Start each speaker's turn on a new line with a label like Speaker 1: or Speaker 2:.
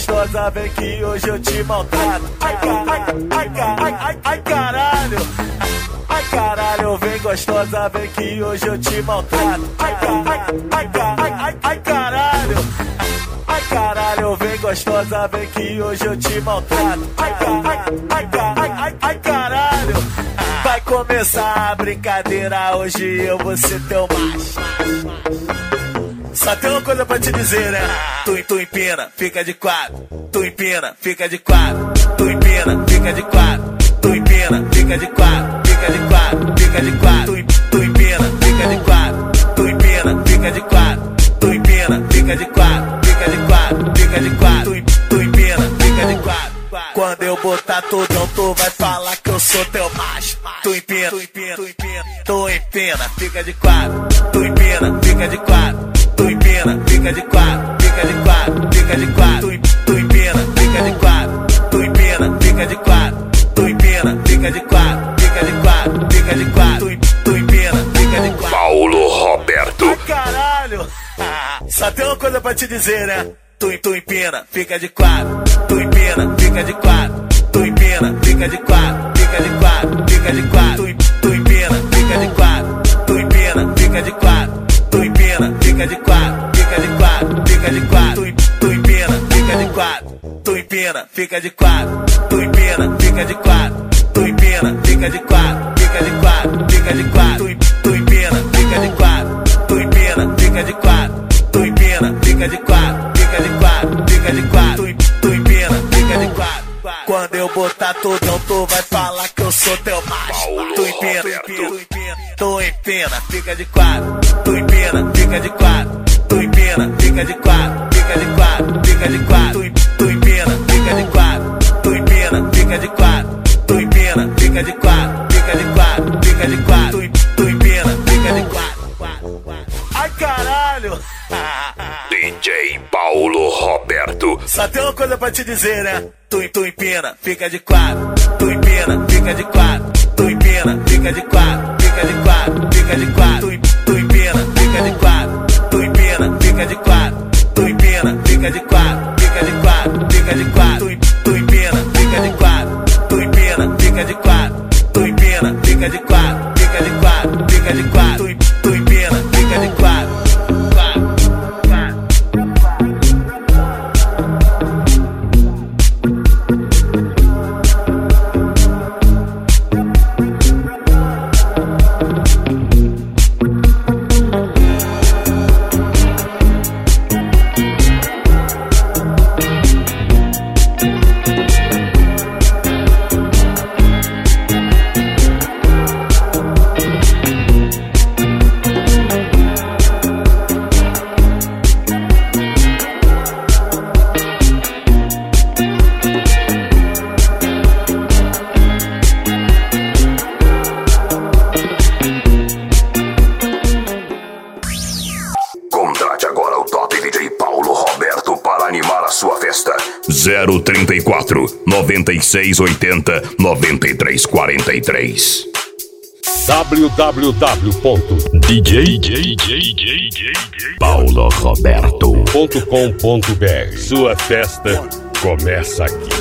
Speaker 1: gostosa, vem que hoje eu te maltrato. Ai caralho. Ai caralho, vem gostosa, vem que hoje eu te maltrato. Ai caralho. Ai caralho, vem gostosa, vem que hoje eu te maltrato. Ai caralho. Vai começar a brincadeira, hoje eu vou ser teu macho. Só tem uma coisa pra te dizer, né? Tu empina, fica de quatro. Tu empina, fica de quatro. Tu empina, fica de quatro. Tu empina, fica de quatro. Fica de quatro, fica de quatro. Tu empina, fica de quatro. Tu empina, fica de quatro. Tu empina, fica de quatro. Fica de quatro, fica de quatro. Tu empina, fica de quatro. Quando eu botar tudão, tu vai falar que eu sou teu macho. Tu empina, tu empina, tu empina. Tu empina, fica de quatro. Tu empina, fica de quatro. Tu empina, fica de quatro. Fica de quatro, fica de quatro. Tu empina, fica de quatro. Tu empina, fica de quatro. Tu empina, fica de quatro. Fica de quatro, fica de quatro. Tu empina, fica de quatro.
Speaker 2: Paulo Roberto.
Speaker 1: Ai caralho. Só tem uma coisa pra te dizer, né? Tu empina, fica de quatro. Tu empina, fica de quatro. Tu empina, fica de quatro. Fica de quatro, fica de quatro. Tu empina, fica de quatro. Tu empina, fica de quatro. Tu empina, fica de quatro. Fica de quatro, fica de quatro. Tu empina, fica de quatro. Tu empina, fica de quatro. Tu empina, fica de quatro. Tu empina, fica de quatro. Fica de quatro, fica de quatro. Tu empina, fica de quatro. Tu empina, fica de quatro. Tu empina, fica de quatro. Fica de quatro, fica de quatro. Tu empina, fica de quatro. Quando eu botar tudão, tu vai falar que eu sou teu macho. Tu empina, tu empina, tu empina. Tu empina, fica de quatro. Tu empina, fica de quatro. Tu empina, fica de quatro. Fica de quatro, fica de quatro. Tu empina, fica de quatro. Tu empina, fica de quatro. Tu empina, fica de quatro. Fica de quatro, fica de quatro. Tu empina, fica de quatro. Ai caralho.
Speaker 2: DJ Paulo Roberto.
Speaker 1: Só tem uma coisa pra te dizer, né? Tu empina, fica de quatro. Tu empina, fica de quatro. Tu empina, fica de quatro. Fica de quatro, fica de quatro. Tu empina, fica de quatro. Tu empina, fica de quatro. Tu empina, fica de quatro. Fica de quatro, fica de quatro. Tu empina, fica de quatro. Tu empina, fica de quatro. Tu empina, fica de quatro. Fica de quatro, fica de quatro. Tu empina, fica de quatro.
Speaker 2: Contrate agora o Top DJ Paulo Roberto para animar a sua festa. 034 9680 9343
Speaker 3: www.djpauloroberto.com.br. Sua festa começa aqui.